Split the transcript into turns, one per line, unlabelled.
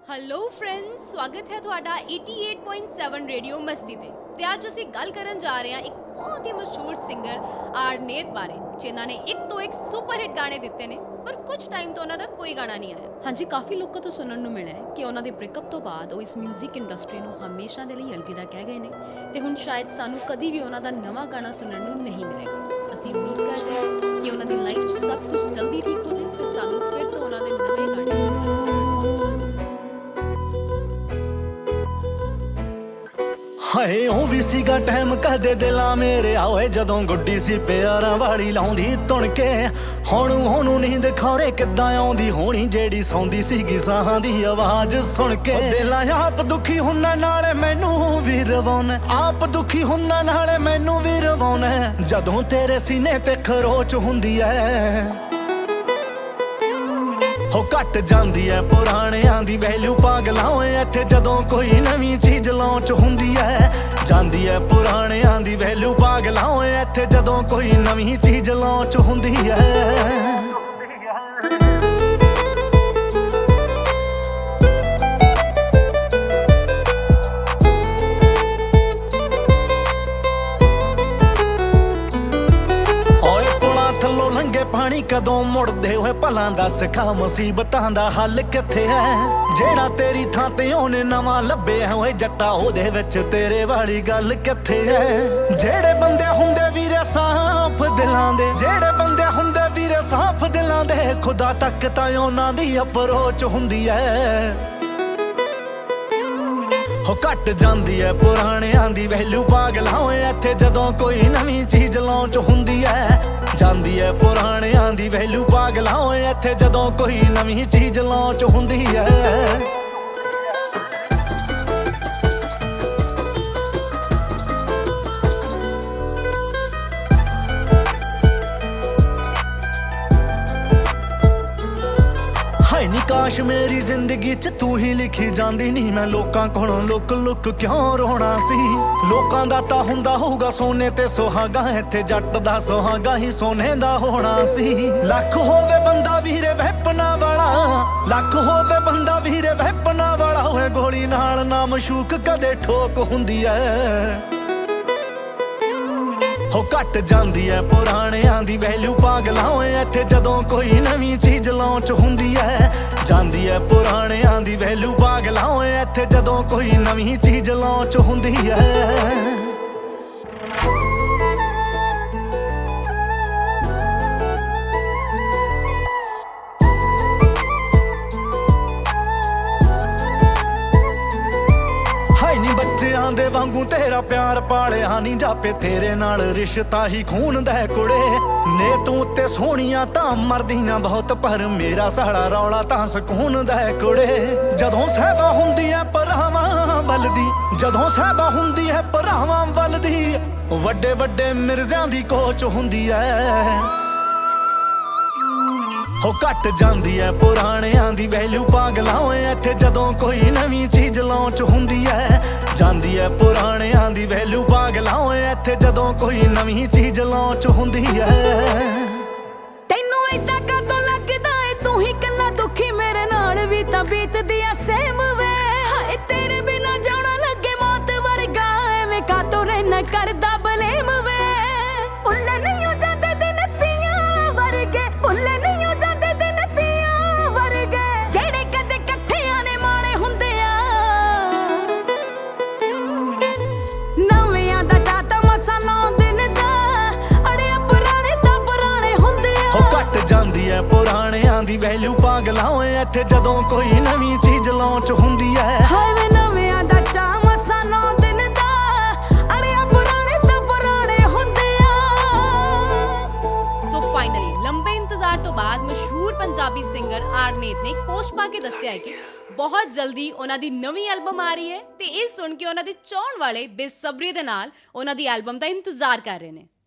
Hello friends, ਸਵਾਗਤ ਹੈ ਤੁਹਾਡਾ 88.7 ਰੇਡੀਓ ਮਸਤੀ ਤੇ ਅੱਜ ਅਸੀਂ ਗੱਲ ਕਰਨ ਜਾ ਰਹੇ ਹਾਂ ਇੱਕ ਬਹੁਤ ਹੀ ਮਸ਼ਹੂਰ ਸਿੰਗਰ ਆਰਨੇਤ ਬਾਰੇ, ਜਿਨ੍ਹਾਂ ਨੇ ਇੱਕ ਤੋਂ ਇੱਕ ਸੁਪਰ ਹਿੱਟ ਗਾਣੇ ਦਿੱਤੇ ਨੇ, ਪਰ ਕੁਝ ਟਾਈਮ ਤੋਂ ਉਹਨਾਂ ਦਾ ਕੋਈ ਗਾਣਾ ਨਹੀਂ ਆਇਆ। ਹਾਂਜੀ, ਕਾਫੀ ਲੋਕਾਂ ਤੋਂ ਸੁਣਨ ਨੂੰ ਮਿਲਿਆ ਹੈ ਕਿ ਉਹਨਾਂ ਦੇ ਬ੍ਰੇਕਅਪ ਤੋਂ ਬਾਅਦ ਉਹ ਇਸ 뮤직 ਇੰਡਸਟਰੀ ਨੂੰ ਹਮੇਸ਼ਾ ਦੇ ਲਈ ਅਲਵਿਦਾ ਕਹਿ ਗਏ ਨੇ ਤੇ ਹੁਣ ਸ਼ਾਇਦ ਸਾਨੂੰ ਕਦੀ ਵੀ ਉਹਨਾਂ ਦਾ ਨਵਾਂ ਗਾਣਾ ਸੁਣਨ ਨੂੰ ਨਹੀਂ ਮਿਲੇਗਾ। ਅਸੀਂ ਉਮੀਦ ਕਰਦੇ ਹਾਂ ਕਿ ਉਹਨਾਂ ਦੀ ਲਾਈਫ 'ਚ ਸਭ ਕੁਝ ਜਲਦੀ ਠੀਕ ਹੋ ਜਾਏ ਤੇ ਸਾਨੂੰ ਫਿਰ ਤੋਂ ਉਹਨਾਂ ਦੇ ਨਵੇਂ ਗਾਣੇ
ਹਾਏ ਉਹ ਵੀ ਸੀਗਾ ਟਾਈਮ ਕਦੇ ਦਿਲਾਂ ਮੇਰੇ ਆਏ ਜਦੋਂ ਗੁੱਡੀ ਸੀ ਪਿਆਰਾਂ ਵਾਲੀ ਲਾਉਂਦੀ ਤੁਣ ਕੇ। ਹੁਣ ਉਹਨੂੰ ਨੀਂਦ ਖੌਰੇ ਕਿੱਦਾਂ ਆਉਂਦੀ ਹੋਣੀ ਜਿਹੜੀ ਸੌਂਦੀ ਸੀਗੀ ਸਾਹਾਂ ਦੀ ਆਵਾਜ਼ ਸੁਣ ਕੇ। ਦਿਲਾਂ ਆਪ ਦੁਖੀ ਹੁੰਨਾ ਨਾਲੇ ਮੈਨੂੰ ਵੀ ਰਵਾਉਣਾ, ਆਪ ਦੁਖੀ ਹੁੰਨਾ ਨਾਲੇ ਮੈਨੂੰ ਵੀ ਰਵਾਉਣਾ ਜਦੋਂ ਤੇਰੇ ਸੀਨੇ ਤੇ ਖਰੋਚ ਹੁੰਦੀ ਐ। ਹੋ ਘਟ ਜਾਂਦੀ ਐ ਪੁਰਾਣਿਆਂ ਦੀ ਵੈਲਿਊ ਪਾਗਲਾਂ ਓਏ ਇੱਥੇ ਜਦੋਂ ਕੋਈ ਨਵੀਂ ਚੀਜ਼ ਲਾਂਚ ਹੁੰਦੀ ਐ। ਜਾਂਦੀ ਐ ਪੁਰਾਣਿਆਂ ਦੀ ਵੈਲਿਊ ਪਾਗਲਾਂ ਓਏ ਇੱਥੇ ਜਦੋਂ ਕੋਈ ਨਵੀਂ ਚੀਜ਼ ਲਾਂਚ ਹੁੰਦੀ ਐ। ਲੰਗੇ ਪਾਣੀ ਕਦੋਂ ਮੁੜਦੇ ਹੋਏ ਭਲਾਂ ਦੱਸ ਖਾ ਮੁਸੀਬਤਾਂ ਦਾ ਹੱਲ ਕਿੱਥੇ ਹੈ। ਜਿਹੜਾ ਤੇਰੀ ਥਾਂ ਤੇ ਉਹਨੇ ਨਵਾਂ ਲੱਭਿਆ ਹੋਏ ਜੱਟਾ ਉਹਦੇ ਵਿੱਚ ਤੇਰੇ ਵਾਲੀ ਗੱਲ ਕਿੱਥੇ ਹੈ। ਜਿਹੜੇ ਬੰਦੇ ਹੁੰਦੇ ਵੀਰੇ ਸਾਫ਼ ਦਿਲਾਂ ਦੇ, ਜਿਹੜੇ ਬੰਦੇ ਹੁੰਦੇ ਵੀਰੇ ਸਾਫ਼ ਦਿਲਾਂ ਦੇ ਖੁਦਾ ਤੱਕ ਤਾਂ ਉਹਨਾਂ ਦੀ ਅਪਰੋਚ ਹੁੰਦੀ ਹੈ। ਹੋ ਘਟ ਜਾਂਦੀ ਐ ਪੁਰਾਣਿਆਂ ਦੀ ਵੈਲਿਊ ਪਾਗਲਾਂ ਓਏ ਇੱਥੇ ਜਦੋਂ ਕੋਈ ਨਵੀਂ ਚੀਜ਼ ਲਾਂਚ ਹੁੰਦੀ ਐ। ਜਾਂਦੀ ਐ ਪੁਰਾਣਿਆਂ ਦੀ ਵੈਲਿਊ ਪਾਗਲਾਂ ਓਏ ਇੱਥੇ ਜਦੋਂ ਕੋਈ ਨਵੀਂ ਚੀਜ਼ ਲਾਂਚ ਹੁੰਦੀ ਐ। ਨੀ ਕਾਸ਼ ਮੇਰੀ ਜ਼ਿੰਦਗੀ 'ਚ ਤੂੰ ਹੀ ਲਿਖੀ ਜਾਂਦੀ, ਨਹੀਂ ਮੈਂ ਲੋਕਾਂ ਕੋਲੋਂ ਲੁੱਕ ਲੁੱਕ ਕਿਉਂ ਰੋਣਾ ਸੀ। ਲੋਕਾਂ ਦਾ ਤਾਂ ਹੁੰਦਾ ਹੋਊਗਾ ਸੋਨੇ ਤੇ ਸੁਹਾਗਾ, ਇੱਥੇ ਜੱਟ ਦਾ ਸੁਹਾਗਾ ਹੀ ਸੋਨੇ ਦਾ ਹੋਣਾ ਸੀ। ਲੱਖ ਹੋਵੇ ਬੰਦਾ ਵੀਰੇ ਵੈਪਨਾ ਵਾਲਾ, ਲੱਖ ਹੋਵੇ ਬੰਦਾ ਵੀਰੇ ਵੈਪਨਾ ਵਾਲਾ ਹੋਏ ਗੋਲੀ ਨਾਲ ਨਾ ਮਸ਼ੂਕ ਕਦੇ ਠੋਕ ਹੁੰਦੀ ਐ। ਹੋ ਘਟ ਜਾਂਦੀ ਐ ਪੁਰਾਣਿਆਂ ਦੀ ਵੈਲਿਊ ਪਾਗਲਾਂ ਓਏ ਇੱਥੇ ਜਦੋਂ ਕੋਈ ਨਵੀਂ ਚੀਜ਼ ਲਾਂਚ ਹੁੰਦੀ ਐ। ਜਾਂਦੀ ਐ ਪੁਰਾਣਿਆਂ ਦੀ ਵੈਲਿਊ ਪਾਗਲਾਂ ਓਏ ਇੱਥੇ ਜਦੋਂ ਕੋਈ ਨਵੀਂ ਚੀਜ਼ ਲਾਂਚ ਹੁੰਦੀ ਐ। ਬੱਚਿਆਂ ਦੇ ਵਾਂਗੂ ਤੇਰਾ ਪਿਆਰ ਪਾਲਿਆ ਨਹੀਂ ਜਾਪੇ, ਤੇਰੇ ਨਾਲ ਰਿਸ਼ਤਾ ਹੀ ਖੂਨ ਦਾ ਕੁੜੇ ਨੇ। ਤੂੰ ਤੇ ਸੋਹਣੀਆਂ ਤਾਂ ਮਰਦੀਆਂ ਬਹੁਤ ਪਰ ਮੇਰਾ ਸਾਲਾ ਰੌਲਾ ਤਾਂ ਸਕੂਨ ਦਾ ਕੁੜੇ। ਜਦੋਂ ਸਹਿਬਾ ਹੁੰਦੀ ਐ ਭਰਾਵਾਂ ਵੱਲਦੀ, ਜਦੋਂ ਸਹਿਬਾ ਹੁੰਦੀ ਐ ਭਰਾਵਾਂ ਵੱਲਦੀ ਵੱਡੇ ਵੱਡੇ ਮਿਰਜ਼ਿਆਂ ਦੀ ਕੋਚ ਹੁੰਦੀ ਐ। ਹੋ ਘਟ ਜਾਂਦੀ ਐ ਪੁਰਾਣਿਆਂ ਦੀ ਵੈਲਿਊ ਪਾਗਲਾਂ ਓਏ ਇੱਥੇ ਜਦੋਂ ਕੋਈ ਨਵੀਂ ਚੀਜ਼ ਲਾਂਚ ਹੁੰਦੀ ਐ। ਜਾਂਦੀ ਐ ਪੁਰਾਣਿਆਂ ਦੀ ਵੈਲਿਊ ਪਾਗਲਾਂ ਓਏ ਇੱਥੇ ਜਦੋਂ ਕੋਈ ਨਵੀਂ ਚੀਜ਼ ਲਾਂਚ ਹੁੰਦੀ ਐ।
ਤੈਨੂੰ ਏਦਾਂ ਕਾਤੋਂ ਲੱਗਦਾ ਏ ਤੂੰ ਹੀ ਕੱਲਾ ਦੁਖੀ, ਮੇਰੇ ਨਾਲ ਵੀ ਤਾਂ ਬੀਤਦੀ ਆ ਸੇਮ ਵੇ। ਹਾਏ ਤੇਰੇ ਬਿਨਾ ਜਾਣਾ ਲੱਗੇ ਮੌਤ ਵਰਗਾ, ਐਵੇਂ ਕਾਤੋਂ ਰਹਿਣਾ ਕਰਦਾ ਬਲੇਮ ਵੇ। ਭੁੱਲੇ ਨਹੀਂ ਹੋ ਜਾਂਦੇ ਦਿਨ ਤੀਆਂ ਵਰਗੇ, ਭੁੱਲੇ ਨਹੀਂ ਹੋ ਜਾਂਦੇ ਦਿਨ ਤੀਆਂ ਵਰਗੇ ਜਿਹੜੇ ਕਦੇ ਇਕੱਠਿਆਂ ਨੇ ਮਾਣੇ ਹੁੰਦੇ ਆ। ਨਵਿਆਂ ਦਾ ਚਾਤਾ ਮਸਾਂ 9 ਦਿਨ ਦਾ, ਅੜਿਆ ਪੁਰਾਣੇ ਤਾਂ ਪੁਰਾਣੇ ਹੁੰਦੇ ਆ।
ਹੋ ਘਟ ਜਾਂਦੀ ਐ ਪੁਰਾਣਿਆਂ ਦੀ ਵੈਲਿਊ ਪਾਗਲਾਂ ਓਏ ਇੱਥੇ ਜਦੋਂ ਕੋਈ ਨਵੀਂ ਚੀਜ਼ ਲਾਂਚ ਹੁੰਦੀ ਐ।
ਹਾਏ ਵੇ ਨਵਿਆਂ ਦਾ ਚਾ ਮਸਾਂ 9 ਦਿਨ ਦਾ, ਅੜਿਆ ਪੁਰਾਣੇ ਤਾਂ ਪੁਰਾਣੇ ਹੁੰਦੇ ਆ।
ਸੋ ਫਾਈਨਲੀ ਲੰਬੇ ਇੰਤਜ਼ਾਰ ਤੋਂ ਬਾਅਦ ਮਸ਼ਹੂਰ ਪੰਜਾਬੀ ਸਿੰਗਰ ਆਰਨੇਤ ਨੇ ਇੱਕ ਪੋਸਟ ਪਾ ਕੇ ਦੱਸਿਆ ਹੈ ਕਿ ਬਹੁਤ ਜਲਦੀ ਉਹਨਾਂ ਦੀ ਨਵੀਂ ਐਲਬਮ ਆ ਰਹੀ ਹੈ ਤੇ ਇਹ ਸੁਣ ਕੇ ਉਹਨਾਂ ਦੇ ਚਾਹਣ ਵਾਲੇ ਬੇਸਬਰੀ ਦੇ ਨਾਲ ਉਹਨਾਂ ਦੀ ਐਲਬਮ ਦਾ ਇੰਤਜ਼ਾਰ ਕਰ ਰਹੇ ਨੇ।